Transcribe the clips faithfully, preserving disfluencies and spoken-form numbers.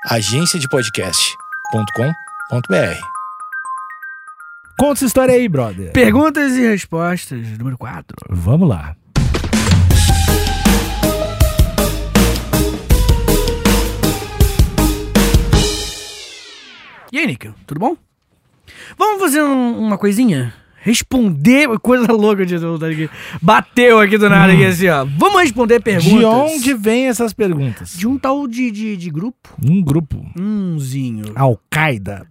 agência de podcast ponto com ponto b r. Conta essa história aí, brother. Perguntas e respostas, número quatro. Vamos lá. E aí, Níquel, tudo bom? Vamos fazer um- uma coisinha? Responder coisa louca de aqui. Bateu aqui do nada, hum. aqui assim, ó. Vamos responder perguntas. De onde vem essas perguntas? De um tal de, de, de grupo. Um grupo. Umzinho. Al-Qaeda.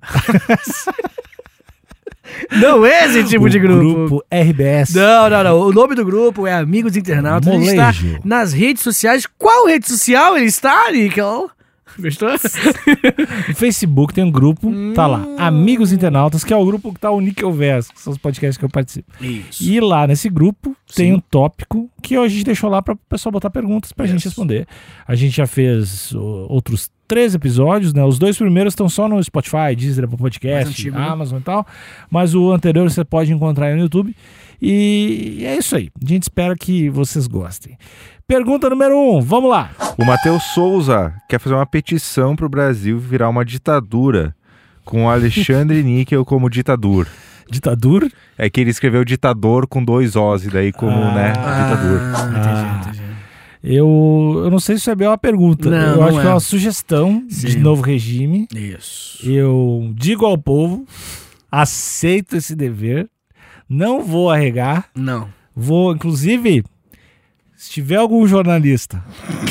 Não é esse tipo o de grupo. Grupo R B S. Não, não, não. O nome do grupo é Amigos Internautas. Ele está Molejo. nas redes sociais. Qual rede social ele está, Níquel? Gostou? No Facebook tem um grupo, tá lá, Amigos Internautas, que é o grupo que tá o Níquelverso, que são os podcasts que eu participo. Isso. E lá nesse grupo tem Sim. um tópico que a gente deixou lá para o pessoal botar perguntas pra Yes. gente responder. A gente já fez o, outros três episódios, né? Os dois primeiros estão só no Spotify, Deezer, Apple Podcast, Mais antigo, né? Amazon e tal. Mas o anterior você pode encontrar aí no YouTube. E é isso aí. A gente espera que vocês gostem. Pergunta número um, vamos lá. O Matheus Souza quer fazer uma petição pro Brasil virar uma ditadura, com o Alexandre Níquel como ditador. Ditadura? É que ele escreveu ditador com dois Os, e daí como, Ah. né, ditador. Ah, Ah. entendi, entendi. Eu, eu não sei se isso é bem uma pergunta. Não, eu não acho é. que é uma sugestão Sim. de novo regime. Isso. Eu digo ao povo, aceito esse dever, não vou arregar, Não. vou, inclusive, se tiver algum jornalista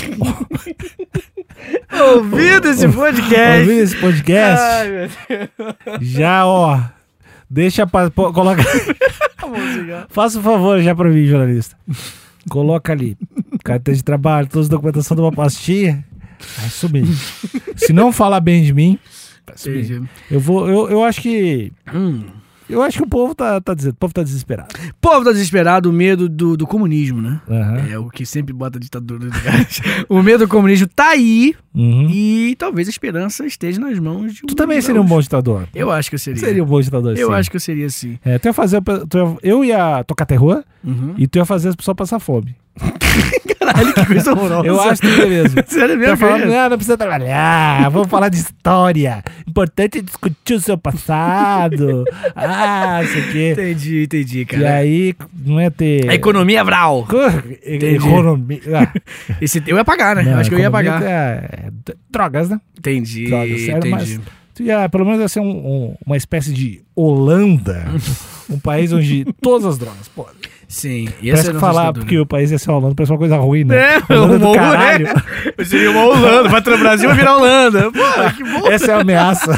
Ouvindo esse podcast. ouvindo esse podcast, Ai, meu Deus. já, ó, deixa pra, pô, coloca, Música. faça um favor já pra mim, jornalista. Coloca ali, carteira de trabalho, toda a documentação de uma pastinha, vai sumir. Se não falar bem de mim, vai sumir. Entendi. Eu vou, eu, eu acho que Hum. Eu acho que o povo tá, tá, dizendo, o povo tá desesperado. O povo tá desesperado, o medo do, do comunismo, né? Aham. É o que sempre bota a ditadura no gás. O medo do comunismo tá aí Uhum. e talvez a esperança esteja nas mãos de um. Tu também seria um bom ditador. Eu acho que eu seria. Seria um bom ditador, Eu sim. acho que eu seria sim. É, tu ia fazer, tu ia- eu ia tocar terror Uhum. e tu ia fazer as pessoas passar fome. Caralho, que coisa horrorosa. Eu acho que tu ia mesmo. Sério Tu ia mesmo? falar, cara? não, não precisa trabalhar, vamos falar de história. Importante é discutir o seu passado. Ah, isso aqui. Entendi, entendi, E cara. aí não ia ter... A economia Vral. Economia. Ah, Esse, eu ia pagar, né? não, eu acho que eu ia economia pagar. é- é drogas, né? Entendi, Drogas, sério, entendi. mas tu ia, pelo menos ia ser um- um- uma espécie de Holanda, um país onde todas as drogas podem. Sim. E Parece que falar porque o país ia ser Holanda parece uma coisa ruim, né? É, Holanda uma do Holanda, caralho. né? Eu seria uma Holanda. Vai pro Brasil vai virar Holanda. Pô, que bom. Essa é a ameaça.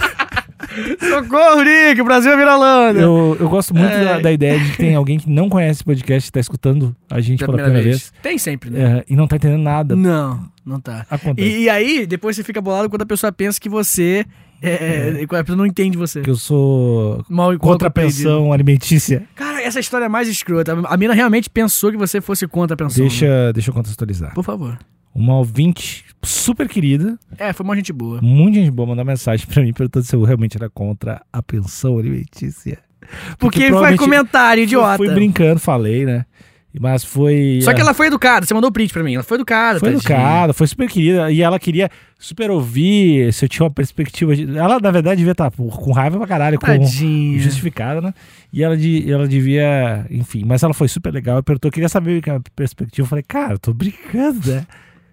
Socorro, Nick. O Brasil vai virar Holanda. Eu, eu gosto muito É. da, da ideia de que tem alguém que não conhece esse podcast e tá escutando a gente Pela pela primeira vez, Tem sempre, né? é, e não tá entendendo nada. Não, não tá. Acontece. E, e aí, depois você fica bolado quando a pessoa pensa que você... É, é. A pessoa não entende você. Que eu sou Mal contra a pensão alimentícia. Cara, essa história é mais escrota. A mina realmente pensou que você fosse contra a pensão. Deixa, né? deixa eu contextualizar. Por favor. Uma ouvinte super querida, É, foi uma gente boa. muita gente boa, mandou mensagem pra mim perguntando se eu realmente era contra a pensão alimentícia. Porque foi provavelmente comentário idiota. Fui brincando, falei, né? Mas foi... Só que ela foi educada. Você mandou o print pra mim. Ela foi educada. Foi tadinha. educada, foi super querida. E ela queria super ouvir se eu tinha uma perspectiva de... Ela, na verdade, devia estar com raiva pra caralho, com Tadinha. justificada, né? E ela, de, ela devia... Enfim, mas ela foi super legal. Eu perguntou, eu queria saber a perspectiva. Eu falei, cara, eu tô brincando, né?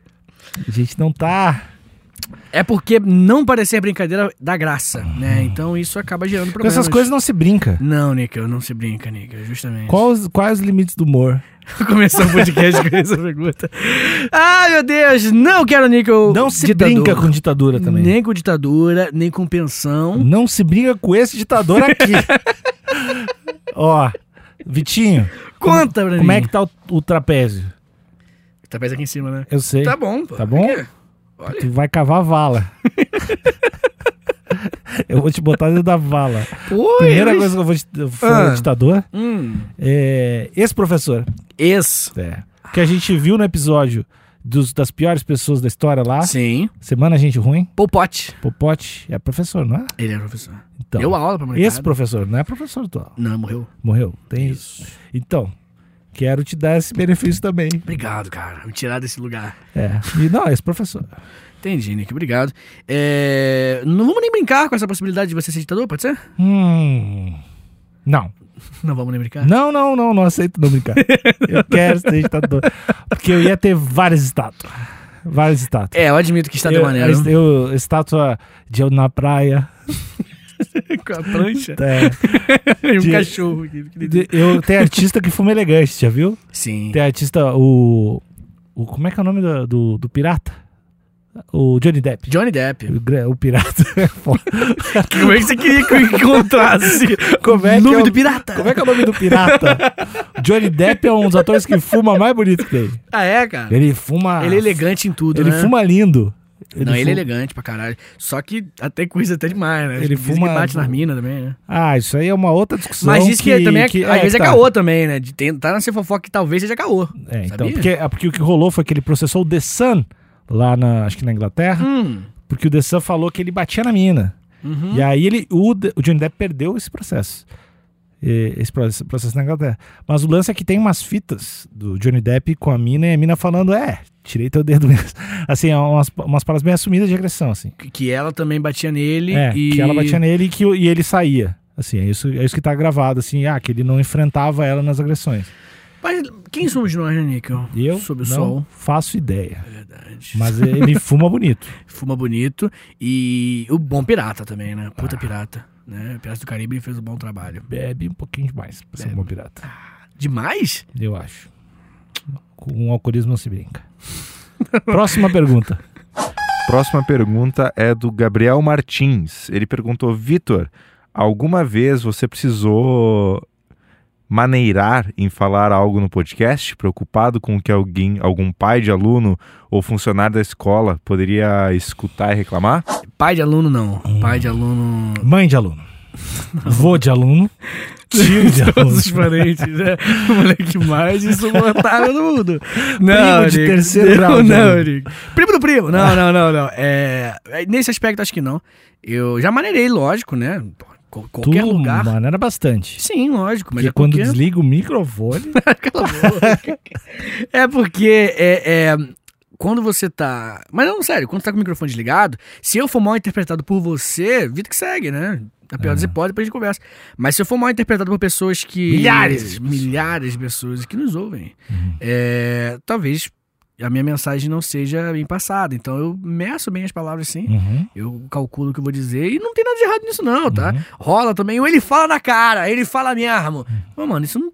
A gente não tá... É porque não parecer brincadeira dá graça, né? Então isso acaba gerando Com problemas. essas coisas não se brinca. Não, Níquel, não se brinca, Níquel, justamente. Quais, quais os limites do humor? Começar o podcast com essa pergunta. Ai, meu Deus, não quero Níquel Não se ditador. brinca com ditadura também. Nem com ditadura, nem com pensão. Não se brinca com esse ditador aqui. Ó, Vitinho. Conta pra mim. Como é que tá o, o trapézio? Tá mais aqui em cima, né? Eu sei. Tá bom, pô. Tá bom? Aqui. Olha. Tu vai cavar a vala. Eu vou te botar dentro da vala. Oi, Primeira mas- coisa que eu vou te eu falar Ah. ditador Hum. é esse professor. Esse. É, que a gente viu no episódio dos, das piores pessoas da história lá. Sim. Semana Gente Ruim. Popote. Popote é professor, não é? Ele é professor. Então, Deu aula pra molecada. esse professor não é professor atual. Não, morreu. Morreu. Tem isso. Então, o quero te dar esse benefício também. Obrigado, cara. Me tirar desse lugar. É. E não, esse professor. Entendi, Nick. Obrigado. É... Não vamos nem brincar com essa possibilidade de você ser ditador, pode ser? Hum. Não. Não vamos nem brincar? Não, não, não, não aceito não brincar. Eu quero ser ditador. Porque eu ia ter várias estátuas. Várias estátuas. É, eu admito que está de eu, maneiro. Eu, estátua de eu na praia. Com a prancha. É. E um De- cachorro aqui. De- Eu tenho artista que fuma elegante, já viu? Sim. Tem artista, o, o. Como é que é o nome do, do, do pirata? O Johnny Depp. Johnny Depp. O, gra- o pirata. é foda. Como é que você queria que eu encontrasse? Como é que nome é o- do pirata? Como é que é o nome do pirata? O Johnny Depp é um dos atores que fuma mais bonito que tem. Ah, é, cara? Ele fuma. Ele é elegante em tudo, Ele né? fuma lindo. Não, ele é fuma- elegante pra caralho. Só que até coisa até demais, né? Ele Dizem fuma- que bate nas minas também, né? Ah, isso aí é uma outra discussão. Mas diz que, também, é, que- às vezes é tá. caô também, né? De tentar não ser fofoca que talvez seja caô. É, então, Sabia? porque, é porque o que rolou foi que ele processou o The Sun, lá na, acho que na Inglaterra, Hum. porque o The Sun falou que ele batia na mina. Uhum. E aí ele, o, De- o Johnny Depp perdeu esse processo. E- Esse processo, processo na Inglaterra. Mas o lance é que tem umas fitas do Johnny Depp com a mina e a mina falando, é, tirei teu dedo mesmo. Assim, é umas, umas palavras bem assumidas de agressão, assim. Que- Que ela também batia nele É, e... que ela batia nele e, que, o- e ele saía. Assim, é isso, é isso que tá gravado, assim, ah, que ele não enfrentava ela nas agressões. Mas quem somos nós, né, Níquel? E eu Sob o não sol. faço ideia. Verdade. Mas ele fuma bonito. Fuma bonito e o bom pirata também, né? Puta pirata. Né? Pirata do Caribe fez um bom trabalho. Bebe um pouquinho demais pra ser um Bebe. bom pirata. Demais? Eu acho. Com o alcoolismo não se brinca. Próxima pergunta. Próxima pergunta é do Gabriel Martins. Ele perguntou, Vitor, alguma vez você precisou maneirar em falar algo no podcast, preocupado com o que alguém, algum pai de aluno ou funcionário da escola poderia escutar e reclamar? Pai de aluno, não. Pai de aluno... Mãe de aluno. Vô de aluno. Tio de aluno. Todos os parentes, né? O moleque mais insuportável do mundo. Não, Primo de Nick. terceiro não, grau, Não, né? Nick. Primo do primo. Não, não, não, não. É, nesse aspecto, acho que não. Eu já maneirei, lógico, né? Qual- Qualquer Tu lugar. maneira bastante. Sim, lógico. Mas Porque é quando porque... desliga o microfone... Cala a boca. É porque é, é, quando você tá... Mas não, sério, quando você tá com o microfone desligado, se eu for mal interpretado por você, vida que segue, né? Na pior das hipóteses, depois a gente conversa. Mas se eu for mal interpretado por pessoas que... Milhares. Milhares de pessoas que nos ouvem. é, talvez a minha mensagem não seja bem passada. Então eu meço bem as palavras assim. Uhum. Eu calculo o que eu vou dizer e não tem nada de errado nisso não, tá? Uhum. Rola também. Ou ele fala na cara, ele fala mesmo. Mas, mano, isso não...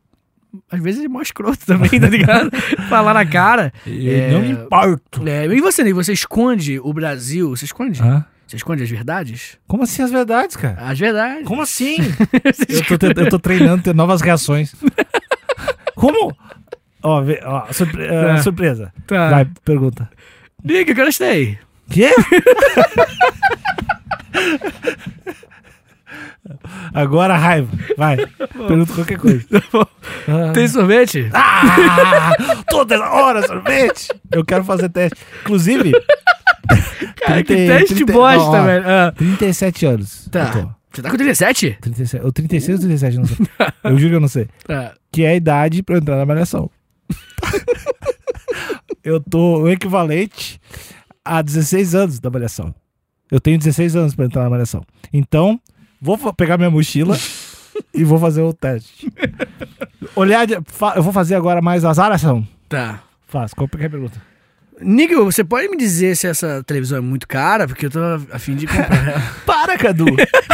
Às vezes é mó escroto também, tá ligado? Falar na cara. Eu É, não me importo. É, e você, Ney? Você esconde o Brasil? Você esconde? Hã? Você esconde as verdades? Como assim as verdades, cara? As verdades. Como assim? Você eu, tô tent- eu tô treinando ter novas reações. Como? Ó, vê- ó, surpre- ah, Tá. surpresa. Tá. Vai, pergunta. Diga, que eu gostei. Quê? Agora a raiva. Vai. Pergunta qualquer coisa. Ah. Tem sorvete? Ah, toda hora sorvete. Eu quero fazer teste. Inclusive. Cara, que trinta teste trinta bosta, ó, ó, velho. Ah, trinta e sete anos. tá. eu tô. Você tá com trinta e sete? trinta e sete, ou trinta e seis ou trinta e sete, não sei. Eu juro que eu não sei. Tá. Que é a idade pra eu entrar na malhação. Eu tô o equivalente a dezesseis anos da malhação. Eu tenho dezesseis anos pra entrar na malhação. Então, vou fa- pegar minha mochila e vou fazer o teste. Olhar, de- fa- eu vou fazer agora mais azaração. Tá. Faz, qual que é a pergunta? Níquel, você pode me dizer se essa televisão é muito cara? Porque eu tô a fim de comprar ela. Para, Cadu!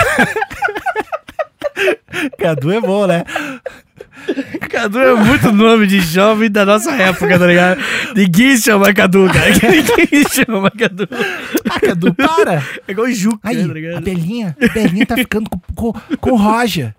Cadu é bom, né? Cadu é muito nome de jovem da nossa época, tá ligado? Ninguém chama Cadu, cara. Ninguém chama Cadu. Ah, Cadu, para! É igual o Juca, Aí, tá a ligado? Belinha, a Belinha tá ficando com, com, com o Roger.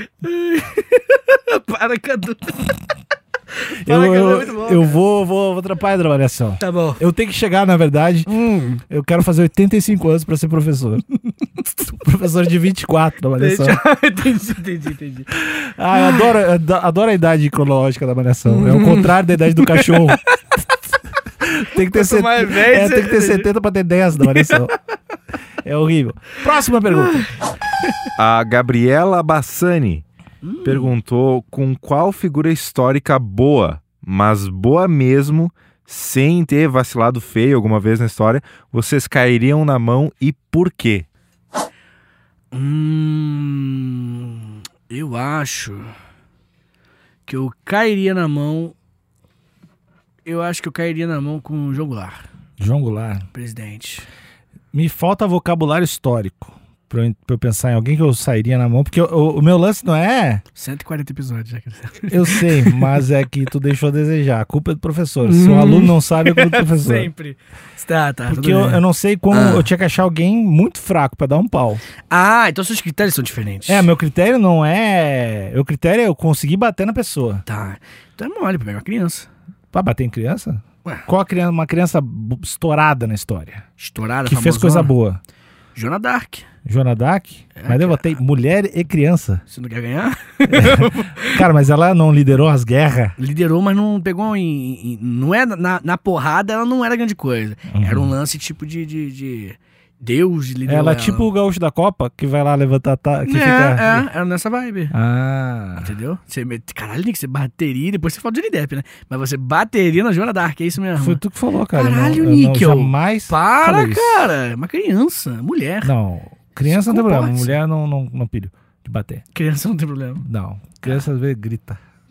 Para, Cadu. Eu, Para, Cadu, é eu, muito bom, eu cara. vou, vou, vou atrapalhar a trabalhação. Tá bom. Eu tenho que chegar, na verdade, Hum. eu quero fazer oitenta e cinco anos pra ser professor. Professor de vinte e quatro da malhação. Entendi, entendi, entendi. Ah, eu adoro, eu ado- adoro a idade cronológica da malhação. É o contrário da idade do cachorro. Tem que ter, Quanto set... mais velho, é, você- tem que ter setenta pra ter dez da malhação. É horrível. Próxima pergunta. A Gabriela Bassani Hum. perguntou com qual figura histórica boa, mas boa mesmo, sem ter vacilado feio alguma vez na história, vocês cairiam na mão e por quê? Hum, eu acho que eu cairia na mão. Eu acho que eu cairia na mão com o João Goulart, João Goulart. presidente. Me falta vocabulário histórico pra eu, pra eu pensar em alguém que eu sairia na mão, porque o, o meu lance não é... cento e quarenta episódios já. Eu sei, mas é que tu deixou a desejar. A culpa é do professor. Se o aluno não sabe, é culpa do professor. Sempre. Tá, tá. Porque eu, eu não sei como... Ah. Eu tinha que achar alguém muito fraco pra dar um pau. Ah, então seus critérios são diferentes. É, meu critério não é... Meu critério é eu conseguir bater na pessoa. Tá. Então é mole pra pegar uma criança. Pra bater em criança? Ué. Qual a criança, uma criança bu- estourada na história? Estourada, Que fez famosona. coisa boa. Joana Dark. Joana Dark? É, mas eu cara. botei mulher e criança. Você não quer ganhar? Cara, mas ela não liderou as guerras? Liderou, mas não pegou em... em- não é na, na porrada, ela não era grande coisa. Uhum. Era um lance tipo de... de, de Deus liderou Ela é tipo o gaúcho da Copa, que vai lá levantar... Tá, que É, fica... é, era nessa vibe. Ah... Entendeu? Você, met- caralho, Nick, você bateria, depois você fala de Johnny Depp, né? Mas você bateria na Joana Dark, é isso mesmo. Foi tu que falou, cara. Caralho, eu não, eu não Níquel. jamais Para, falei isso. cara. É uma criança, mulher. Não, criança não tem Comporte-se. problema. Mulher não, não, não pilho de bater. Criança não tem problema. Não, criança às vezes grita.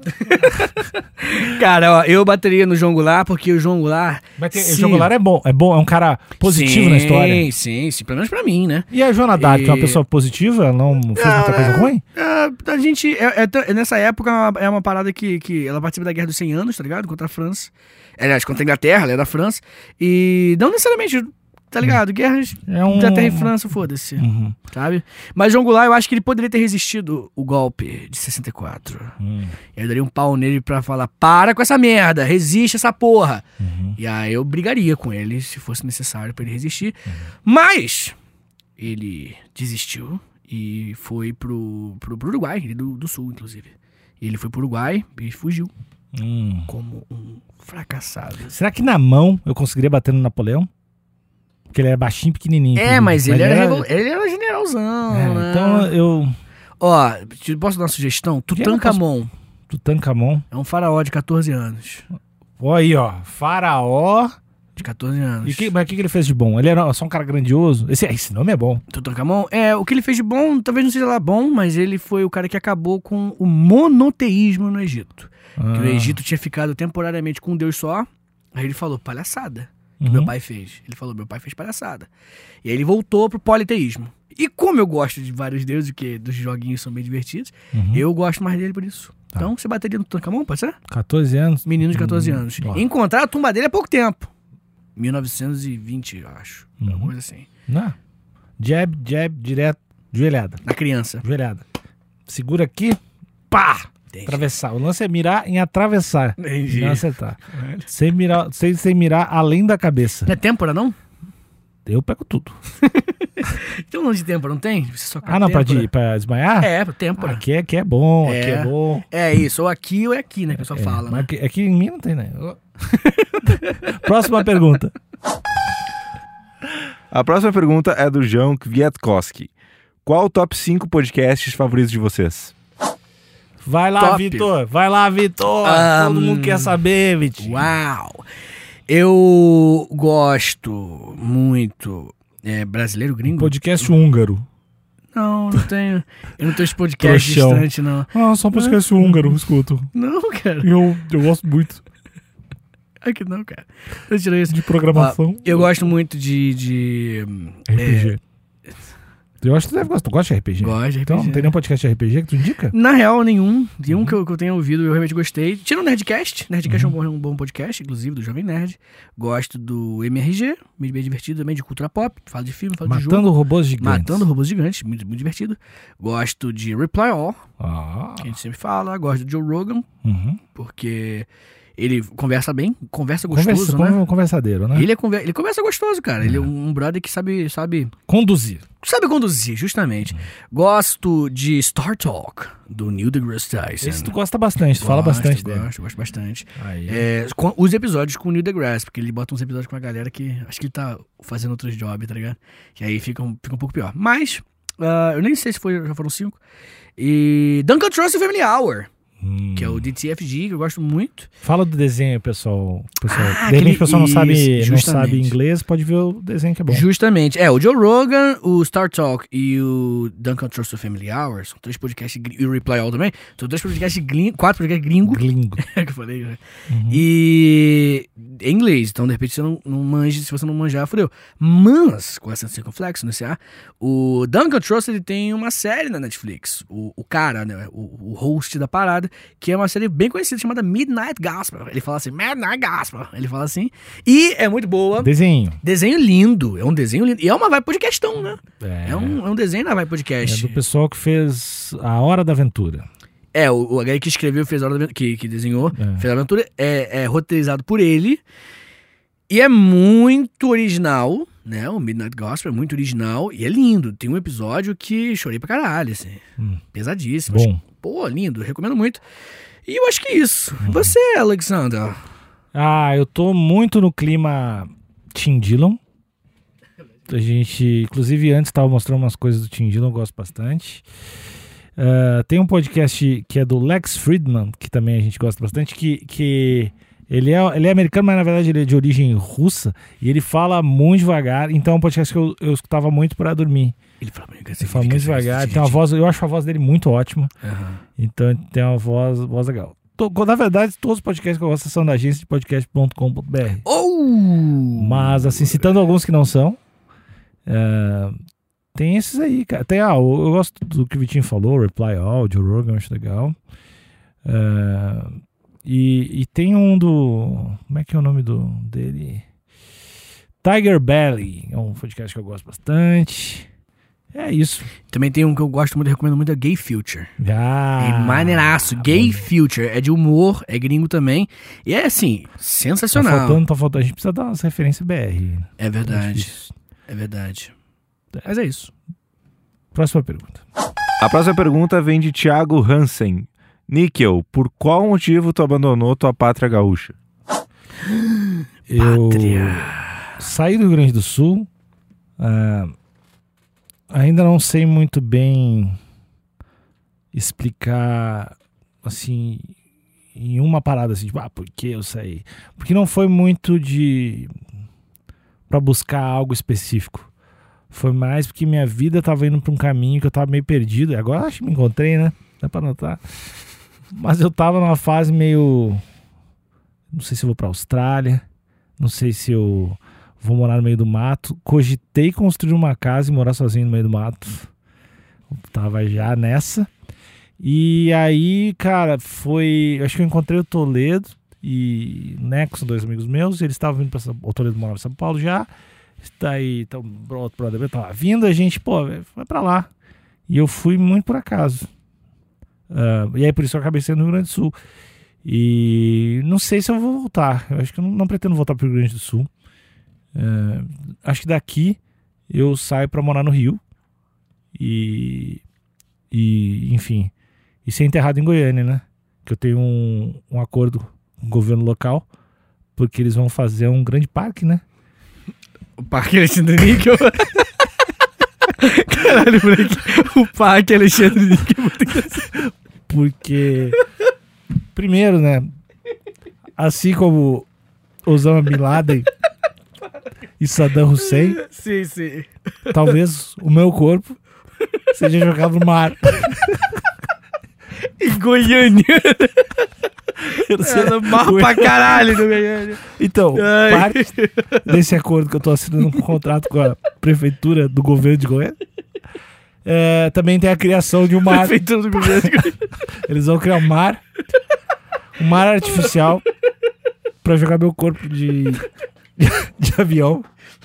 Cara, ó, eu bateria no João Goulart, porque o João Goulart... Mas tem, o se- João Goulart é bom, é bom, é um cara positivo sim, na história. Sim, sim, sim, pelo menos pra mim, né? E a Joana Dark, que é uma E- pessoa positiva, ela não fez muita Ah, coisa ruim? É, a gente, é, é t- nessa época, é uma, é uma parada que, que ela participa da Guerra dos cem anos, tá ligado? Contra a França. Aliás, contra a Inglaterra, ela é da França. E não necessariamente, tá ligado? Guerras É um... Inglaterra e França, foda-se, Uhum. sabe? Mas João Goulart, eu acho que ele poderia ter resistido o golpe de sessenta e quatro. Hum. Eu daria um pau nele pra falar, para com essa merda, resiste essa porra. Uhum. E aí eu brigaria com ele, se fosse necessário pra ele resistir. Uhum. Mas ele desistiu e foi pro, pro, pro Uruguai, ele é do, do Sul, inclusive. Ele foi pro Uruguai e fugiu Hum. como um fracassado. Será que na mão eu conseguiria bater no Napoleão? Porque ele era baixinho, pequenininho. É, inclusive. mas ele era, revol- ele era generalzão, É, né? então eu... Ó, te- posso dar uma sugestão? Tutankhamon Tutankhamon. é um faraó de catorze anos. Ó aí, ó. Faraó. De catorze anos. E que, mas o que, que ele fez de bom? Ele era só um cara grandioso? Esse, esse nome é bom. Tutankhamon, é, o que ele fez de bom, talvez não seja lá bom, mas ele foi o cara que acabou com o monoteísmo no Egito. Que o Ah. Egito tinha ficado temporariamente com um deus só. Aí ele falou, palhaçada. Que Uhum. meu pai fez. Ele falou, meu pai fez palhaçada. E aí ele voltou pro politeísmo. E como eu gosto de vários deuses, que dos joguinhos são bem divertidos, Uhum. eu gosto mais dele por isso. Tá. Então, você bateria no Tutankhamon, pode ser? catorze anos. Menino de catorze Hum, anos. ó. Encontrar a tumba dele há pouco tempo. mil novecentos e vinte, eu acho. Uhum. Alguma coisa assim. Não. Jab, jab, direto. Joelhada. Na criança. Joelhada. Segura aqui. Pá! Entendi. Atravessar. O lance é mirar em atravessar. Entendi. Não acertar. Sem mirar, sem, sem mirar além da cabeça. Não é têmpora, não? Eu pego tudo. Tem um lance de têmpora, não tem? Você só Ah, não, pra, têmpora. de, pra desmaiar? É, pra têmpora. Aqui é, aqui é bom, É. aqui é bom. É isso, ou aqui ou é aqui, né? Que a pessoa É, fala, mas né? aqui, aqui em mim não tem, né? Próxima pergunta. A próxima pergunta é do João Kwiatkowski. Qual o top cinco podcasts favoritos de vocês? Vai lá, Top. Vitor. Vai lá, Vitor. Ah, Todo mundo hum. quer saber, Vitor. Uau! Eu gosto muito. É brasileiro gringo? Podcast húngaro. Não, não tenho. Eu não tenho esse podcast Trouxão. distante, não. Ah, só podcast húngaro, escuto. Não, cara. Eu, eu gosto muito Aqui não, cara. Eu tirei isso. de programação. Eu gosto muito de. de R P G. Eu acho que tu deve gostar. Tu gosta de R P G? Gosto de R P G. Então, não tem nenhum podcast de R P G que tu indica? Na real, nenhum. De um que eu, que eu tenho ouvido, eu realmente gostei. Tira o Nerdcast. Nerdcast é um bom, um bom podcast, inclusive, do Jovem Nerd. Gosto do M R G, bem bem divertido também, de cultura pop. Fala de filme, fala de jogo. Matando robôs gigantes. Matando robôs gigantes, muito, muito divertido. Gosto de Reply All, Ah. que a gente sempre fala. Gosto do Joe Rogan, Uhum. porque ele conversa bem, conversa gostoso, Conversa, né? com- Conversadeiro, né? Ele, é conver- ele conversa gostoso, cara. Ele é um brother que sabe, sabe, Conduzir. sabe conduzir, justamente. Gosto de Star Talk, do Neil deGrasse Tyson. Esse tu gosta bastante, tu fala Gosto, bastante dele. Gosto, gosto bastante. Aí. É, com- os episódios com o Neil deGrasse, porque ele bota uns episódios com a galera que acho que ele tá fazendo outros jobs, tá ligado? Que aí fica um, fica um pouco pior. Mas Uh, eu nem sei se foi, já foram cinco. E Duncan Trussell Family Hour, Hum. que é o D T F G, que eu gosto muito. Fala do desenho, pessoal. pessoal. Ah, de aquele- repente o pessoal não sabe, isso, não justamente. sabe inglês, pode ver o desenho que é bom. Justamente. É, o Joe Rogan, o Star Talk e o Duncan Trussell Family Hour são três podcasts, gr- e o Reply All também, são três podcasts gringos, quatro podcasts gringos, Glingo. que eu falei, né? Uhum. E em inglês, então de repente você não, não manja, se você não manjar, fodeu. Mas, com essa circunflexo, né, C-A, o Duncan Trussell, ele tem uma série na Netflix, o, o cara, né, o, o host da parada, que é uma série bem conhecida, chamada Midnight Gospel. Ele fala assim, Midnight Gospel, ele fala assim, e é muito boa, Desenho. desenho lindo, é um desenho lindo, e é uma vibe podcastão, né? É, É um, é um desenho na vibe é podcast. do pessoal que fez A Hora da Aventura. É, o, o H que escreveu, fez a hora da aventura, que, que desenhou, É. fez a aventura, é, é roteirizado por ele. E é muito original, né? O Midnight Gospel é muito original e é lindo. Tem um episódio que chorei pra caralho, assim. Hum. Pesadíssimo. Bom. Acho- Pô, lindo, recomendo muito. E eu acho que é isso. E você, Alexander? Ah, eu tô muito no clima Tim Dillon. A gente, inclusive, antes estava mostrando umas coisas do Tim Dillon, eu gosto bastante. Ah, tem um podcast que é do Lex Friedman, que também a gente gosta bastante, que, que ele, é, ele é americano, mas na verdade ele é de origem russa, e ele fala muito devagar, então é um podcast que eu, eu escutava muito para dormir. Ele fala muito Ele fala muito devagar, tem uma voz, eu acho a voz dele muito ótima, então ele tem uma voz, voz legal. Tô- na verdade, todos os podcasts que eu gosto são da agência de podcast ponto com ponto b r. Oh! Mas, assim, citando alguns que não são, é, tem esses aí, cara. Tem, ah, eu, eu gosto do que o Vitinho falou, Reply All, Joe Rogan, eu acho legal. É, e, e tem um do... Como é que é o nome do, dele? Tiger Belly, é um podcast que eu gosto bastante. É isso. Também tem um que eu gosto muito, recomendo muito, é Gay Future. Ah, É maneiraço. Gay Future. É de humor, é gringo também. E é assim, Tá sensacional. faltando, tá faltando. A gente precisa dar umas referências B R. É verdade. difícil. É verdade. Mas é isso. Próxima pergunta. A próxima pergunta vem de Thiago Hansen. Níquel, por qual motivo tu abandonou tua pátria gaúcha? Eu Pátria. saí do Rio Grande do Sul. ah, ainda não sei muito bem explicar assim em uma parada assim, tipo, ah, por que eu saí? Porque não foi muito de pra buscar algo específico. Foi mais porque minha vida tava indo pra um caminho que eu tava meio perdido. E agora acho que me encontrei, né? Dá pra notar. Mas eu tava numa fase meio... Não sei se eu vou pra Austrália. Não sei se eu vou morar no meio do mato. Cogitei construir uma casa e morar sozinho no meio do mato. Eu tava já nessa. E aí, cara, foi... Acho que eu encontrei o Toledo e o Neco, são dois amigos meus. Eles estavam vindo pra São... O Toledo morava em São Paulo já. Daí, então, o outro brother meu tava vindo. A gente, pô, vai pra lá. E eu fui muito por acaso. Uh, e aí por isso eu acabei sendo no Rio Grande do Sul. E não sei se eu vou voltar. Eu acho que eu não, não pretendo voltar pro Rio Grande do Sul. Uh, acho que daqui eu saio pra morar no Rio. E, e enfim, e ser enterrado em Goiânia, né? Que eu tenho um, um acordo com o governo local, porque eles vão fazer um grande parque, né? O Parque Alexandre Níquel. Caralho, moleque. O Parque Alexandre Níquel é muito engraçado. Porque, primeiro, né? Assim como Osama Bin Laden e Saddam Hussein, Sim, sim. talvez o meu corpo seja jogado no mar. Em Goiânia. Eu não sei- Ela marra pra caralho no Goiânia. Então, Ai. parte desse acordo que eu tô assinando um contrato com a prefeitura do governo de Goiânia, é, também tem a criação de um mar. Prefeitura do governo de Goiânia. Eles vão criar um mar, um mar artificial pra jogar meu corpo de, de, de avião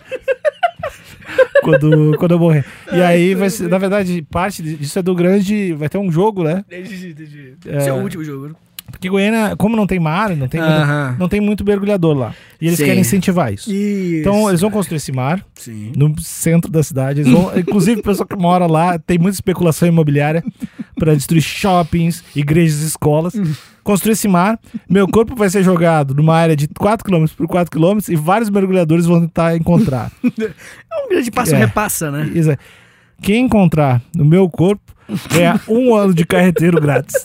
quando, quando eu morrer. E aí, vai ser, na verdade, parte disso é do grande... Vai ter um jogo, né? Entendi, entendi. É. Esse é o último jogo, né? Porque Goiânia, como não tem mar, não tem, muito, Aham. não tem muito mergulhador lá. E eles Sim. querem incentivar isso. Isso. Então, eles vão construir esse mar Sim. no centro da cidade. Eles vão, inclusive, o pessoal que mora lá tem muita especulação imobiliária para destruir shoppings, igrejas e escolas. Construir esse mar. Meu corpo vai ser jogado numa área de quatro quilômetros por quatro quilômetros e vários mergulhadores vão tentar encontrar. É um grande passo É. repassa, né? Isso é. Quem encontrar no meu corpo ganha um ano de carreteiro grátis.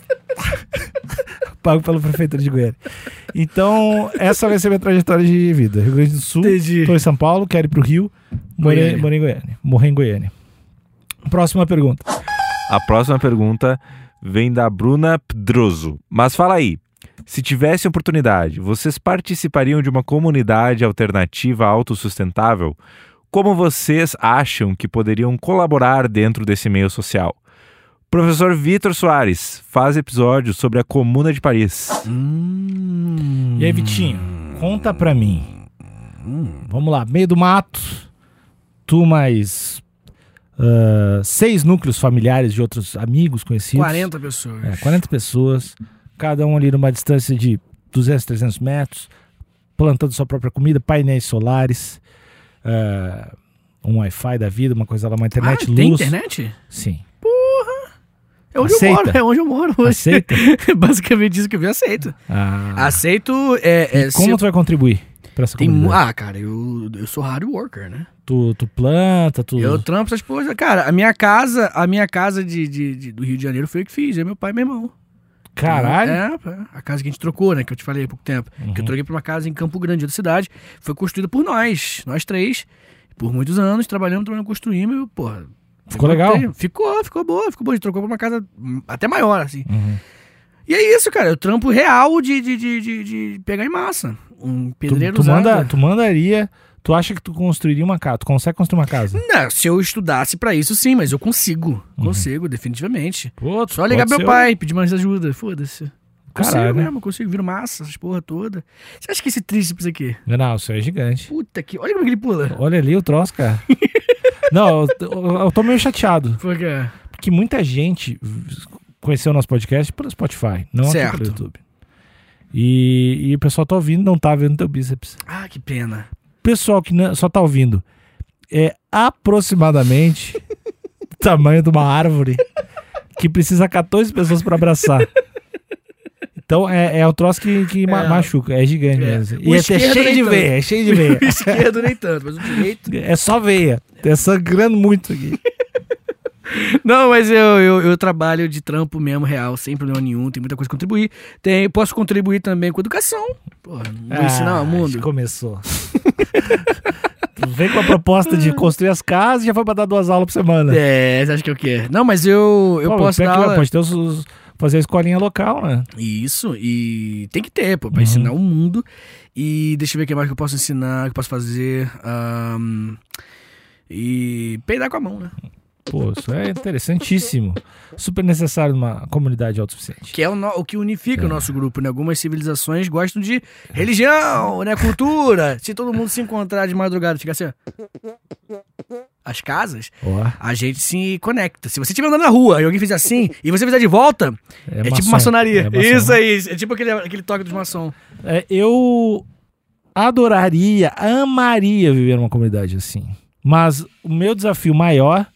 Pago pela Prefeitura de Goiânia. Então, essa vai ser a minha trajetória de vida. Rio Grande do Sul, Entendi. tô em São Paulo, quero ir pro Rio, morei, Goiânia. morei em Goiânia. Morri em Goiânia. Próxima pergunta. A próxima pergunta vem da Bruna Pedroso. Mas fala aí, se tivesse oportunidade, vocês participariam de uma comunidade alternativa autossustentável? Como vocês acham que poderiam colaborar dentro desse meio social? Professor Vitor Soares faz episódio sobre a Comuna de Paris. Hum. E aí, Vitinho, conta pra mim. Vamos lá, meio do mato, tu mais uh, seis núcleos familiares de outros amigos conhecidos. quarenta pessoas. É, quarenta pessoas, cada um ali numa distância de duzentos, trezentos metros, plantando sua própria comida, painéis solares, uh, um Wi-Fi da vida, uma coisa lá, uma internet ah, luz. tem internet? Sim. É onde Aceita? eu moro, é onde eu moro hoje. Aceita? Basicamente isso que eu vi, aceito. Ah, Aceito é... é como se- tu vai contribuir pra essa tem, mu- comunidade? Ah, cara, eu, eu sou hard worker, né? Tu, tu planta, tu... Eu trampo essas coisas. Cara, a minha casa, a minha casa de, de- de- do Rio de Janeiro foi eu que fiz, é meu pai e meu irmão. Caralho. É, pá, a casa que a gente trocou, né? Que eu te falei há pouco tempo. Que eu troquei pra uma casa em Campo Grande, outra cidade. Foi construída por nós, nós três. Por muitos anos, trabalhamos, trabalhamos, construímos e, porra... Ficou eu legal? botei- Ficou, ficou boa, ficou boa. A gente trocou pra uma casa hum, até maior, assim. Uhum. E é isso, cara. Eu trampo real de, de, de, de, de pegar em massa. Um Tu, pedreiro tu, usado. manda, tu mandaria... Tu acha que tu construiria uma casa? Tu consegue construir uma casa? Não, se eu estudasse pra isso, sim, mas eu consigo. Consigo, definitivamente. Pô, tu Só ligar pode pro meu ser- pai, pedir mais ajuda. Foda-se. Consigo Caralho. mesmo, consigo. Viro massa, essas porra toda. Você acha que esse tríceps aqui? Não, isso é gigante. Puta que... Olha como é que ele pula. Olha ali o troço, cara. Não, eu, eu- eu tô meio chateado. Por quê? Porque muita gente conheceu o nosso podcast pelo Spotify, não aqui Certo. pelo YouTube. E, e o pessoal tá ouvindo, não tá vendo teu bíceps. Ah, que pena. O pessoal que não- só tá ouvindo é aproximadamente o tamanho de uma árvore que precisa quatorze pessoas pra abraçar. Então é, é o troço que, que ma- É. machuca, é gigante É. mesmo. O E é, é esquerdo cheio nem de tanto. veia, é cheio de veia. O esquerdo nem tanto, mas o direito... É só veia. É sangrando muito aqui. Não, mas eu, eu, eu trabalho de trampo mesmo, real, sem problema nenhum, tem muita coisa a contribuir. Tem, posso contribuir também com educação. Porra, não vou ensinar o mundo. Começou. Tu vem com a proposta de construir as casas e já foi pra dar duas aulas por semana. É, você acha que é o quê? Não, mas eu, eu Pô, posso pior dar que aula... Pode ter os, os- fazer a escolinha local, né? Isso, e tem que ter, pô, pra Uhum. ensinar o mundo. E deixa eu ver o que mais que eu posso ensinar, o que eu posso fazer. ahn, e peidar com a mão, né? Pô, isso é interessantíssimo. Super necessário numa comunidade autossuficiente. Que é o, no- o que unifica o nosso grupo, né? Algumas civilizações gostam de religião, né? Cultura. Se todo mundo se encontrar de madrugada, fica assim, ó. As casas, Ó, a gente se conecta. Se você estiver andando na rua e alguém fizer assim, e você fizer de volta, é, tipo maçom. maçonaria. É maçom. Isso aí, é tipo aquele, aquele toque dos maçom. É, eu adoraria, amaria viver numa comunidade assim. Mas o meu desafio maior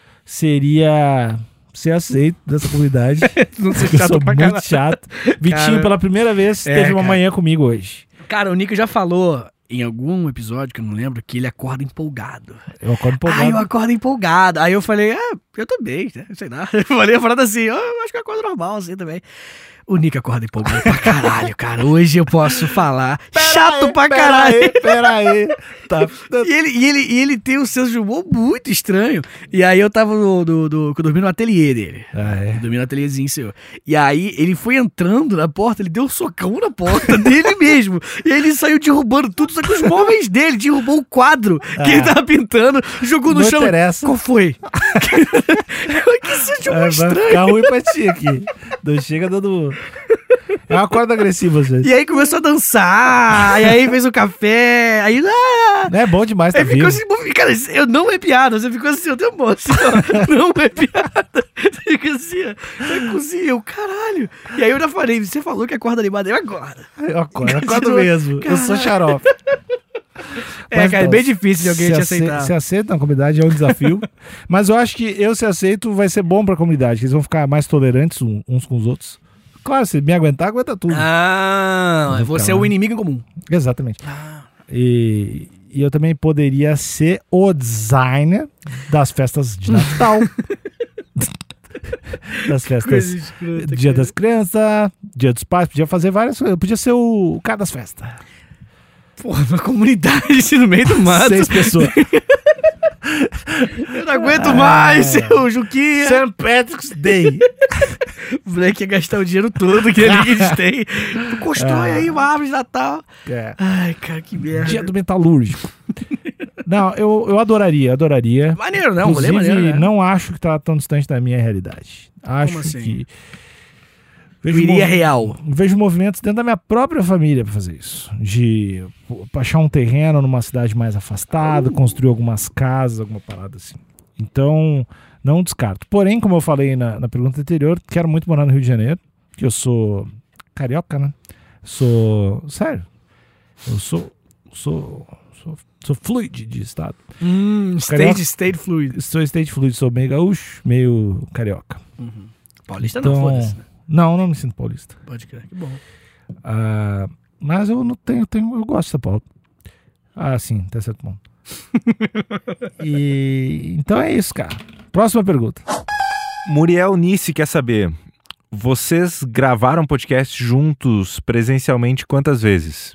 seria ser aceito dessa comunidade. Não ser Eu chato sou pra muito caralho. chato. Vitinho, Cara, pela primeira vez, é, teve uma cara. manhã comigo hoje. Cara, o Nico já falou em algum episódio, que eu não lembro, que ele acorda empolgado. Eu acordo empolgado. Ah, eu acordo empolgado. Aí eu falei, ah, eu também, né? Sei lá. Eu falei a parada assim, ah, eu acho que eu acordo normal, assim também. O Nico acorda empolgado pra caralho, cara. Hoje eu posso falar. Chato pra caralho. Pera aí, tá. E ele, e, ele, e ele tem um senso de humor muito estranho. E aí eu tava no, no, no, eu dormi no ateliê dele. Ah, é. Eu dormi no ateliêzinho seu. E aí ele foi entrando na porta, ele deu um socão na porta dele mesmo. E aí ele saiu derrubando tudo, só que os móveis dele, derrubou o quadro que Ah. ele tava pintando, jogou no Não chão. interessa. Qual foi? que senso de É, humor vai estranho. ficar ruim pra ti aqui. Não chega dando. É uma corda agressiva, às vezes. E aí começou a dançar, e aí fez um café, aí... Ah, É bom demais, tá aí ficou vivo. assim, cara, eu não é piada, você ficou assim, eu tenho moço, assim, ó, não é piada. Você fica assim, ó, na cozinha, eu, caralho. E aí eu já falei, você falou que acorda animada, eu agora. Eu acordo, eu acordo Continua. mesmo. Eu sou xarope. É, Mas, cara, é então, bem difícil de alguém se te ace- aceitar. Se aceita na comunidade é um desafio. Mas eu acho que eu se aceito vai ser bom pra comunidade, que eles vão ficar mais tolerantes um- uns com os outros. Claro, se me aguentar, aguenta tudo. Ah, Vou você ficar é o lá. inimigo em comum. Exatamente. Ah. E, E eu também poderia ser o designer das festas de Natal. Das festas escrota, Dia cara. das Crianças, Dia dos Pais. Podia fazer várias coisas. Eu podia ser o, o cara das festas. Porra, uma comunidade assim, no meio do mato. Seis pessoas. Eu não aguento mais, seu Juquinha. Saint Patrick's Day. O moleque ia gastar o dinheiro todo que ali que eles têm. Tu constrói aí uma árvore de Natal. É. Ai, cara, que merda. Dia do metalúrgico. Não, eu, eu adoraria, adoraria. Maneiro, né? Um rolê Inclusive, maneiro, né? não acho que tá tão distante da minha realidade. Acho Como assim? que... Eu iria movi- real. Vejo movimentos dentro da minha própria família pra fazer isso. De pô, achar um terreno numa cidade mais afastada, construir algumas casas, alguma parada assim. Então, não descarto. Porém, como eu falei na, na pergunta anterior, quero muito morar no Rio de Janeiro, que eu sou carioca, né? Sou... Sério. Eu sou... Sou... Sou, sou fluid de estado. Hum, Carioca. state, state fluid. Sou state fluid, sou meio gaúcho, meio carioca. Uhum. Paulista Então, não, foda-se, né? Não, não me sinto paulista. Pode crer, que bom. Ah, mas eu não tenho, tenho, eu gosto de São Paulo. Ah, sim, até certo ponto. E então é isso, cara. Próxima pergunta. Muriel Nice quer saber: vocês gravaram podcast juntos presencialmente quantas vezes?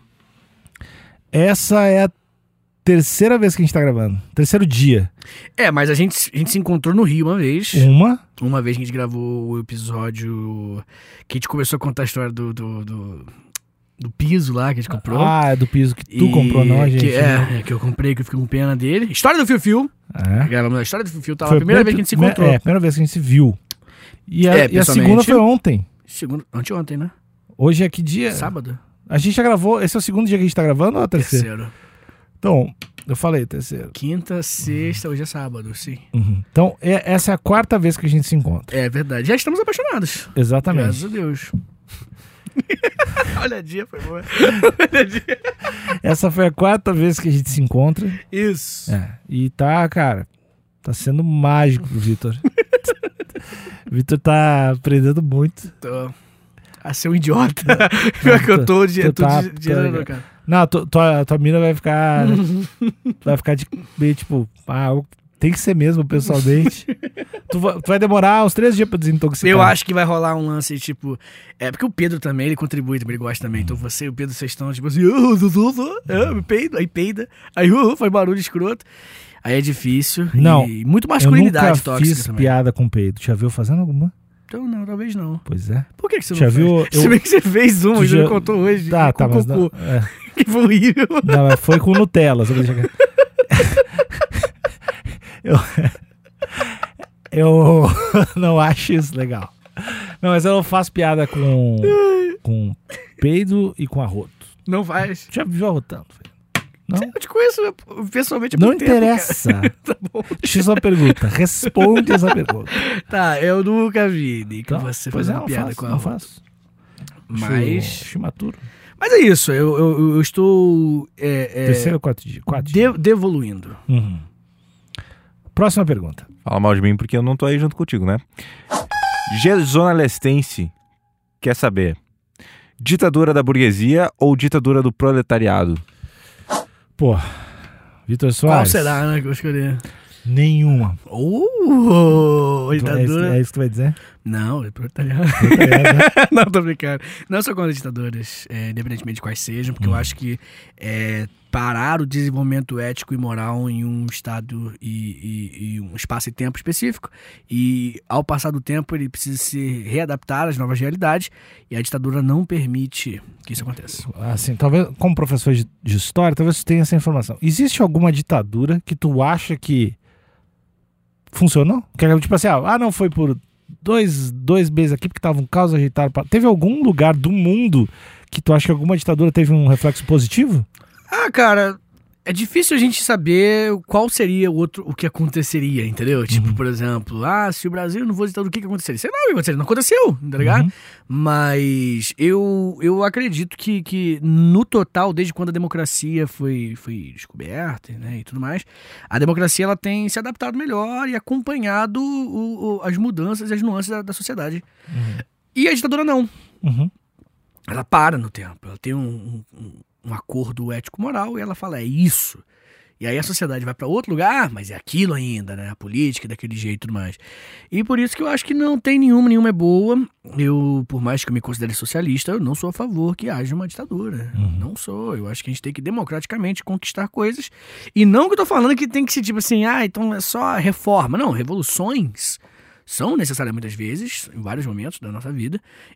Essa é a terceira vez que a gente tá gravando. Terceiro dia. É, mas a gente, a gente se encontrou no Rio uma vez. Uma. Uma vez que a gente gravou o episódio que a gente começou a contar a história do, do, do, do piso lá que a gente comprou. Ah, é do piso que tu E comprou, não, gente. Que, é, é, que eu comprei, que eu fiquei com pena dele. História do Fio Fio. É. Gravamos a história do Fio Fio, tava Foi a primeira vez que a gente se encontrou. É, a primeira vez que a gente se viu. E a, É, e a pessoalmente. segunda foi ontem. Segundo, anteontem, né? Hoje é que dia? Sábado. A gente já gravou. Esse é o segundo dia que a gente tá gravando ou é o terceiro? Terceiro. Então, eu falei terceiro. Quinta, sexta, hoje é sábado, sim. Uhum. Então, é- essa é a quarta vez que a gente se encontra. É verdade. Já estamos apaixonados. Exatamente. Graças a Deus. Olhadinha, foi boa. Olhadinha. Essa foi a quarta vez que a gente se encontra. Isso. É. E tá, cara, tá sendo mágico pro Vitor. O Vitor tá aprendendo muito. Tô a ser um idiota. Pior que eu tô de, tu tô tá- de, de, tá- de cara. Não, tu- tua, tua mina vai ficar. Vai ficar de, meio tipo, ah, tem que ser mesmo pessoalmente. tu, vai, tu vai demorar uns três dias pra desintoxicar. Eu acho que vai rolar um lance, tipo... É, porque o Pedro também, ele contribui, também, ele gosta também. Então você e o Pedro, vocês estão, tipo assim... Uh, uh, uh, uh, uh, uh, peida, aí peida. Aí uh, uh, faz barulho escroto. Aí é difícil. Não, E muito Eu masculinidade nunca tóxica fiz também. piada com peido. Já viu fazendo alguma? Então não, talvez não. Pois é. Por que, que você Já não viu? fez? Se Eu- bem que você fez uma, Tu já já- me contou hoje. Tá, com tá, mas não, cocô. é. Que foi horrível. Não, mas foi com Nutella. Sabe? Eu, eu não acho isso legal. Não, mas eu não faço piada com, com peido e com arroto. Não faz. Já viu arrotando? Não? Eu te conheço pessoalmente há Não muito tempo, cara. interessa. Tá bom. Deixa eu só uma pergunta. Responde essa pergunta. Tá, eu nunca vi, Nick, Então, você pois fazer é, uma não piada faço, com a não arroto. faço. Mas... Acho imaturo. Mas é isso, eu, eu, eu estou é, é, Terceiro ou quarto dia? Quarto dia. de- devoluindo. Uhum. Próxima pergunta. Fala mal de mim porque eu não tô aí junto contigo, né? G Zona Lestense quer saber: ditadura da burguesia ou ditadura do proletariado? Pô, Vitor Qual Soares. será, né, que eu escolhi? Nenhuma. Uh, Tu- É isso, ditadura. é isso que tu vai dizer? Não, é proletariado. Proletariado, né? Não, tô brincando. Não, eu sou contra ditaduras, é, independentemente de quais sejam, porque eu acho que é, parar o desenvolvimento ético e moral em um estado e, e- e um espaço e tempo específico, e ao passar do tempo ele precisa se readaptar às novas realidades, e a ditadura não permite que isso aconteça. Assim, talvez, como professor de, de história, talvez tu tenha essa informação. Existe alguma ditadura que tu acha que funcionou? Que é tipo assim, ah, ah, não, foi por dois, dois meses aqui porque tava um caos ajeitado. Pra... Teve algum lugar do mundo que tu acha que alguma ditadura teve um reflexo positivo? Ah, cara, é difícil a gente saber qual seria o outro, o que aconteceria, entendeu? Tipo, por exemplo, ah, se o Brasil não fosse ditadura, o que, que aconteceria? Sei lá o que aconteceria, não aconteceu, tá ligado? Uhum. Mas eu, eu acredito que, que, no total, desde quando a democracia foi, foi descoberta, né, e tudo mais, a democracia ela tem se adaptado melhor e acompanhado o- o- as mudanças e as nuances da, da sociedade. Uhum. E a ditadura não. Uhum. Ela para no tempo, ela tem um, um- um acordo ético-moral e ela fala, é isso. E aí a sociedade vai para outro lugar, mas é aquilo ainda, né? A política daquele jeito e tudo mais. E por isso que eu acho que não tem nenhuma, nenhuma é boa. Eu, por mais que eu me considere socialista, eu não sou a favor que haja uma ditadura. Uhum. Não sou. Eu acho que a gente tem que democraticamente conquistar coisas. E não que eu tô falando que tem que ser tipo assim, ah, então é só reforma. Não, revoluções são necessárias muitas vezes, em vários momentos da nossa vida.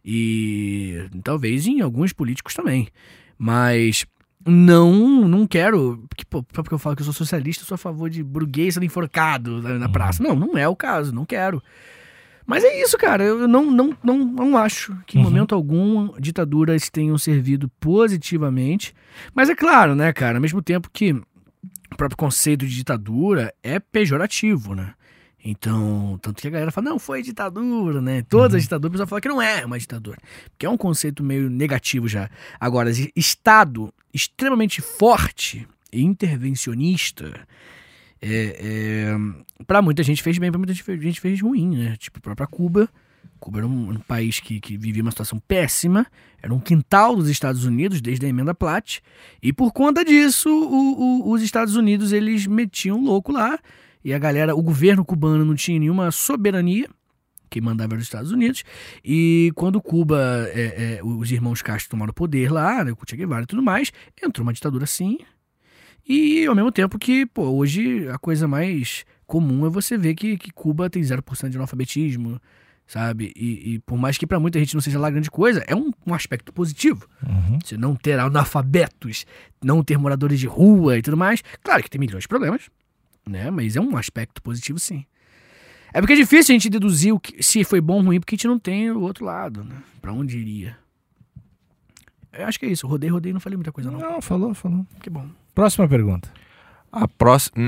E talvez em alguns políticos também. Mas... Não, não quero, porque, pô, porque eu falo que eu sou socialista, eu sou a favor de burguês sendo enforcado na praça. Não, não é o caso, não quero. Mas é isso, cara, eu não, não, não, não acho que em uhum. momento algum ditaduras tenham servido positivamente. Mas é claro, né, cara, ao mesmo tempo que o próprio conceito de ditadura é pejorativo, né? Então, tanto que a galera fala, não, foi ditadura, né? Todas uhum. as ditaduras, o pessoal fala que não é uma ditadura. Porque é um conceito meio negativo já. Agora, Estado extremamente forte e intervencionista, é, é, pra muita gente fez bem, pra muita gente fez ruim, né? Tipo, a própria Cuba. Cuba era um, um país que, que vivia uma situação péssima, era um quintal dos Estados Unidos desde a Emenda Platt. E por conta disso, o, o, os Estados Unidos, eles metiam louco lá. E a galera, o governo cubano não tinha nenhuma soberania, quem mandava era os Estados Unidos. E quando Cuba, é, é, os irmãos Castro tomaram o poder lá, né, com o Che Guevara e tudo mais, entrou uma ditadura assim. E ao mesmo tempo que, pô, hoje a coisa mais comum é você ver que, que Cuba tem zero por cento de analfabetismo, sabe? E, e por mais que pra muita gente não seja lá grande coisa, é um, um aspecto positivo. Uhum. Você não ter analfabetos, não ter moradores de rua e tudo mais. Claro que tem milhões de problemas, né? Mas é um aspecto positivo, sim. É porque é difícil a gente deduzir o que, se foi bom ou ruim, porque a gente não tem o outro lado, né? Pra onde iria. Eu acho que é isso. Rodei, rodei, não falei muita coisa, não. Não, falou, falou. Que bom. Próxima pergunta. A próxima...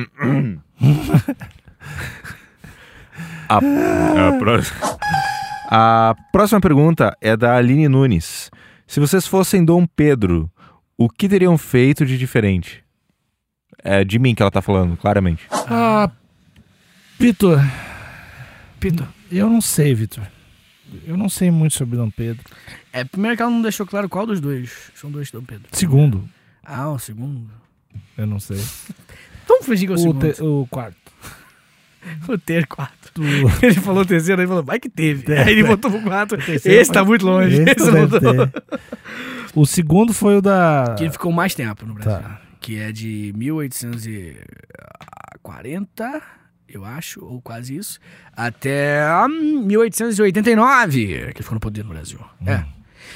a... A, próxima... A próxima pergunta é da Aline Nunes. Se vocês fossem Dom Pedro, o que teriam feito de diferente? É de mim que ela tá falando, claramente. Ah, Vitor. Vitor. Eu não sei, Vitor. Eu não sei muito sobre Dom Pedro. É, primeiro que ela não deixou claro qual dos dois. São dois Dom Pedro. Segundo. Ah, o segundo. Eu não sei. Vamos fingir que é o, o segundo. Te, o quarto. O ter quarto. Tu... Ele falou o terceiro, aí falou, vai que teve. É, aí ele é. botou pro quarto. Esse tá muito longe. Esse Esse deve não... ter. O segundo foi o da... Que ele ficou mais tempo no Brasil. Tá. Que é de mil oitocentos e quarenta, eu acho, ou quase isso, até mil oitocentos e oitenta e nove, que ele ficou no poder no Brasil. Hum. É.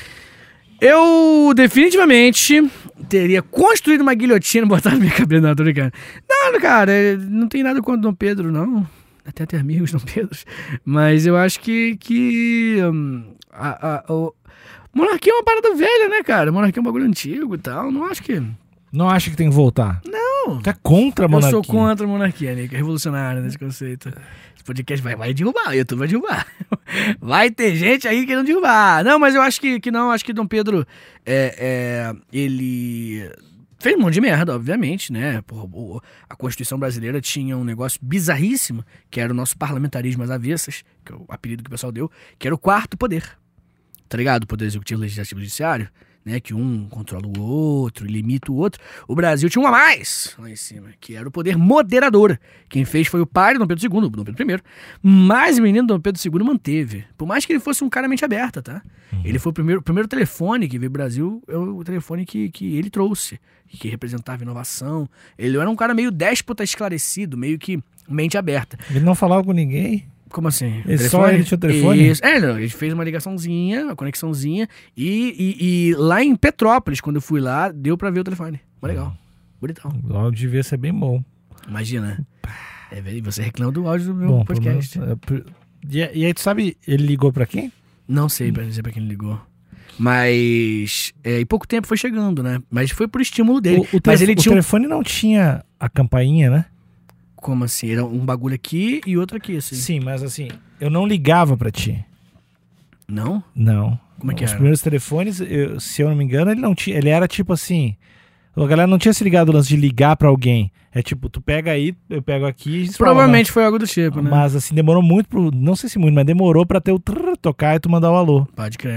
Eu definitivamente teria construído uma guilhotina e botado na minha cabeça. Não, tô brincando. Não, cara, não tem nada contra Dom Pedro, não. Até ter amigos Dom Pedro. Mas eu acho que, que um, a, a, a monarquia é uma parada velha, né, cara? Monarquia é um bagulho antigo e tal. Não acho que... Não acha que tem que voltar? Não. Você é contra a monarquia? Eu sou contra a monarquia, né? Que é revolucionário nesse conceito. Esse podcast vai, vai derrubar, o YouTube vai derrubar. Vai ter gente aí querendo derrubar. Não, mas eu acho que, que não. Acho que Dom Pedro, é, é, ele fez um monte de merda, obviamente, né? Porra, a Constituição brasileira tinha um negócio bizarríssimo, que era o nosso parlamentarismo às avessas, que é o apelido que o pessoal deu, que era o quarto poder. Tá ligado? O poder executivo, legislativo e judiciário. Né, que um controla o outro, limita o outro. O Brasil tinha um a mais lá em cima, que era o poder moderador. Quem fez foi o pai de Dom Pedro segundo, Dom Pedro primeiro. Mas o menino Dom Pedro segundo manteve. Por mais que ele fosse um cara mente aberta, tá? Uhum. Ele foi o primeiro, o primeiro telefone que veio ao Brasil, é o telefone que, que ele trouxe, que representava inovação. Ele era um cara meio déspota esclarecido, meio que mente aberta. Ele não falava com ninguém? Como assim? Ele só ele tinha o telefone? Isso. É, não, ele fez uma ligaçãozinha, uma conexãozinha, e, e, e lá em Petrópolis, quando eu fui lá, deu pra ver o telefone. Mas legal. Bonitão. O áudio devia ser bem bom. Imagina. É, você reclama do áudio do meu bom, podcast. Menos, é, e aí, tu sabe, ele ligou pra quem? Não sei pra dizer pra quem ele ligou. Mas é, em pouco tempo foi chegando, né? Mas foi por estímulo dele. O, o, Mas telefone, ele tinha o telefone não tinha a campainha, né? Como assim? Era um bagulho aqui e outro aqui, assim. Sim, mas assim, eu não ligava pra ti. Não? Não. Como é que Os era? primeiros telefones, eu, se eu não me engano, ele não tinha. Ele era tipo assim. A galera não tinha se ligado no lance de ligar pra alguém. É tipo, tu pega aí, eu pego aqui e provavelmente fala, foi algo do tipo, né? Mas assim, demorou muito pro. Não sei se muito, mas demorou pra ter o trrr, tocar e tu mandar o alô. Pode crer.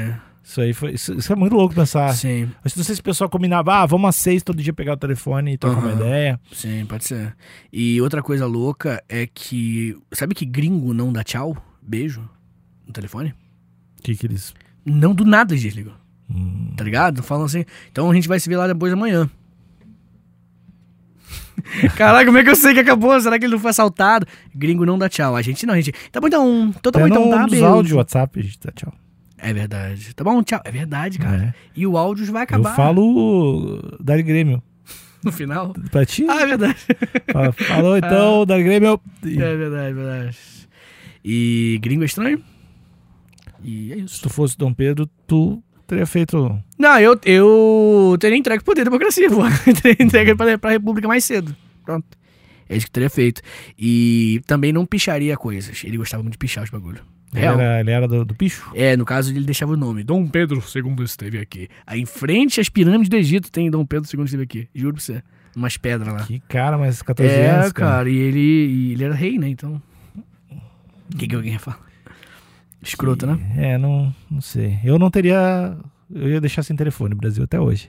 Isso aí foi. Isso, isso é muito louco pensar. Sim, Mas não sei se o pessoal combinava, ah, vamos às seis todo dia pegar o telefone e trocar uma Aham. ideia. sim, pode ser. E outra coisa louca é que... Sabe que gringo não dá tchau? Beijo? No telefone? O que que eles. Não, do nada eles desligam. Hum. Tá ligado? Falam assim, então a gente vai se ver lá depois da manhã. Caraca, como é que eu sei que acabou? Será que ele não foi assaltado? Gringo não dá tchau. A gente não, a gente... Tá bom então, então tá bom Até então, no, tá? nos Beijo. áudios WhatsApp, a gente dá tchau. É verdade. Tá bom, tchau. É verdade, cara. É. E o áudio vai Eu acabar falo Dari Grêmio. no final. Pra ti? Ah, é verdade. Fala, falou então, Dari Grêmio. E É verdade, é verdade. E gringo é estranho? E é se isso. tu fosse Dom Pedro, tu teria feito. Não, eu, eu teria entregue o poder da democracia, pô. Teria entregue pra, pra República mais cedo. Pronto. É isso que eu teria feito. E também não picharia coisas. Ele gostava muito de pichar os bagulho. Ele Real. era, ele era do, do picho? É, no caso ele deixava o nome. Dom Pedro segundo esteve aqui. Aí em frente às pirâmides do Egito tem Dom Pedro segundo esteve aqui. Juro pra você. Umas pedras lá. Que cara, mas catorze É, anos. cara, e ele, e ele era rei, né? Então. O que, que alguém ia falar? Escroto, né? É, não, não sei. Eu não teria. Eu ia deixar sem telefone, Brasil, até hoje.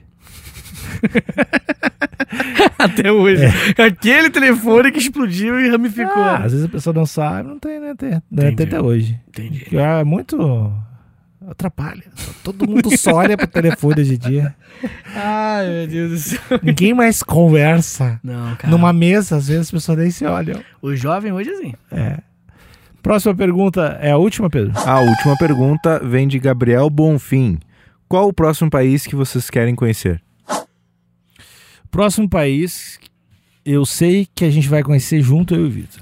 Até hoje. Aquele telefone que explodiu e ramificou. Ah, às vezes a pessoa não sabe, não tem, né? Tem, deve ter Entendi. até hoje. Entendi. Porque é muito. Atrapalha. Todo mundo só olha pro telefone hoje em dia. Ai, meu Deus do céu. Ninguém mais conversa. Não, cara. Numa mesa, às vezes as pessoas nem se olham. O jovem hoje é assim. É. Próxima pergunta é a última, Pedro. A última pergunta vem de Gabriel Bonfim. Qual o próximo país que vocês querem conhecer? Próximo país, eu sei que a gente vai conhecer junto, eu e o Vitor.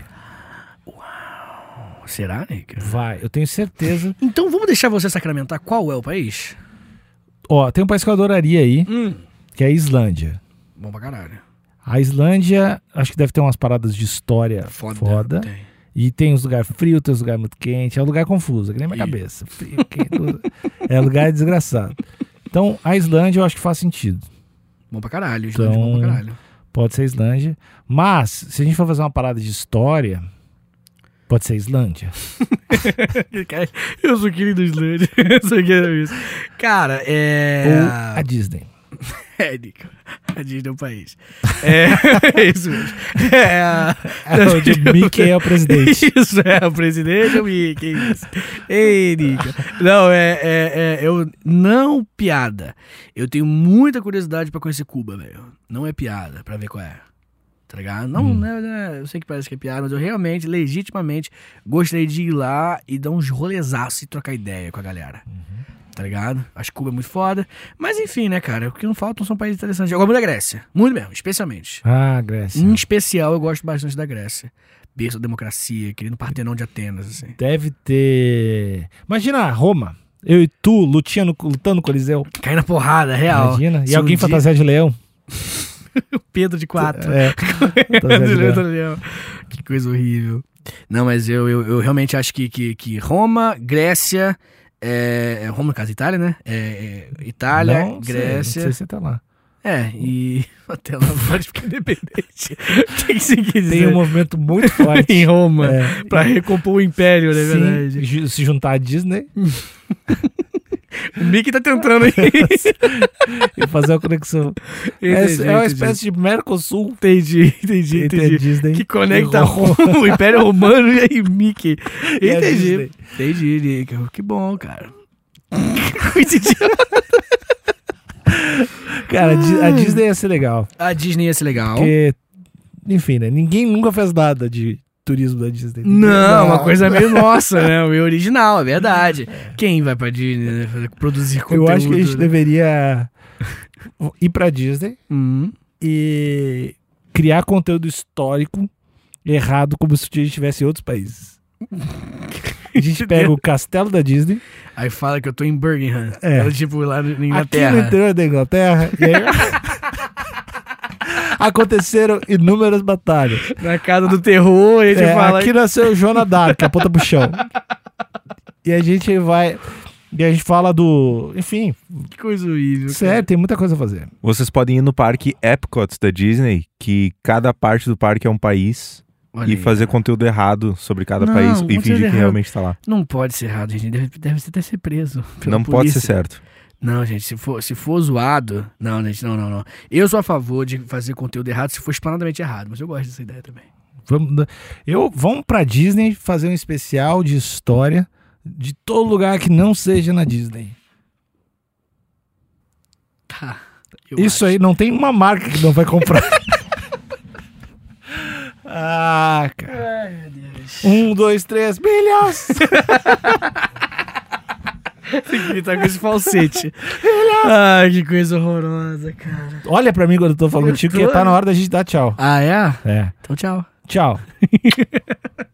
Será, Nick? Vai, eu tenho certeza. Então vamos deixar você sacramentar qual é o país? Ó, tem um país que eu adoraria aí, Hum. que é a Islândia. Bom pra caralho. A Islândia, acho que deve ter umas paradas de história Foda. foda. Tem. E tem uns lugares frios, tem uns lugares muito quentes. É um lugar confuso, que nem minha E- cabeça. Frio, quente, tudo. É lugar desgraçado. Então, a Islândia eu acho que faz sentido. Bom pra caralho. Islândia, Então- bom pra caralho. Pode ser a Islândia. Mas, se a gente for fazer uma parada de história, pode ser a Islândia. Cara, eu sou querido da Islândia. Eu sou querido isso. Cara, é. Ou a Disney. É, Nico. A Disney é o país. É, é isso mesmo. É a... É, o de Mickey é o presidente. Isso, é o presidente é o Mickey. Isso. Ei, Nico. Não, é, é, é. Eu. Não piada. Eu tenho muita curiosidade pra conhecer Cuba, velho. Não é piada, pra ver qual é. Tá ligado? Não, Hum. né, né, eu sei que parece que é piada, mas eu realmente, legitimamente, gostaria de ir lá e dar uns rolezaços e trocar ideia com a galera. Tá ligado? Acho que Cuba é muito foda. Mas enfim, né, cara? O que não faltam são países interessantes. Eu gosto muito da Grécia. Muito mesmo, especialmente. Ah, Grécia. Em especial, eu gosto bastante da Grécia. Berço da democracia, querido Partenon de Atenas, assim. Deve ter... Imagina Roma. Eu e tu lutando, lutando no Coliseu. Cai na porrada, real. Imagina. E Se alguém um dia- fantasiado de leão. O Pedro de quatro. É. Fantasiado de leão. Leão. Que coisa horrível. Não, mas eu, eu, eu realmente acho que, que, que Roma, Grécia... É, é Roma, no caso, Itália, né? É, é, Itália, Não sei, Grécia... Não sei se você tá lá. É, e até lá pode ficar independente. O que, que você quis dizer? Tem um movimento muito forte. em Roma, É. pra recompor o império, né? Sim, Verdade. ju- se juntar a Disney O Mickey tá tentando aí. e fazer uma conexão. É, Entendi, é uma entendi. espécie de Mercosul Entendi, entendi, entre a entendi. Disney Que conecta e Roma. Roma, o Império Romano e aí Mickey. E a Entendi. Disney. Entendi, Nick. Que bom, cara. Coisa idiota. Cara, a Di- a Disney ia ser legal. A Disney ia ser legal. Porque, enfim, né? Ninguém nunca fez nada de turismo da Disney. Ninguém- Não, uma coisa meio nossa, né? O meio original, é verdade. Quem vai pra Disney, né? Fazer- Produzir conteúdo? Eu acho que a gente né? deveria ir pra Disney Hum. e criar conteúdo histórico errado, como se a gente estivesse em outros países. A gente pega o castelo da Disney, Aí fala que eu tô em Birmingham. É. Era tipo lá na aqui no Inglaterra. interior da Inglaterra, e aí aconteceram inúmeras batalhas. Na casa do terror, a gente É, fala. aqui nasceu Joana Dark, a ponta pro chão. E a gente vai... E a gente fala do... Enfim, Que coisa horrível. cara. sério, tem muita coisa a fazer. Vocês podem ir no parque Epcot da Disney, que cada parte do parque é um país. Olha e aí, fazer ó. conteúdo errado sobre cada Não, país e conteúdo fingir que errado. realmente tá lá. Não pode ser errado, gente. Deve, deve até ser preso. pela Não pode ser polícia. certo. Não, gente, se for, se for zoado. Não, gente, não, não, não. Eu sou a favor de fazer conteúdo errado se for explanadamente errado, mas eu gosto dessa ideia também. Vamos, eu, vamos pra Disney fazer um especial de história de todo lugar que não seja na Disney. Tá. eu Isso acho. aí, não tem uma marca que não vai comprar. Ah, cara. Ai, meu Deus. Um, dois, três, bilhões! Tem que gritar com esse falsete. Ai, que coisa horrorosa, cara. Olha pra mim quando eu tô falando Eu contigo, tô- que tá na hora da gente dar tchau. Ah, é? É. Então tchau. Tchau.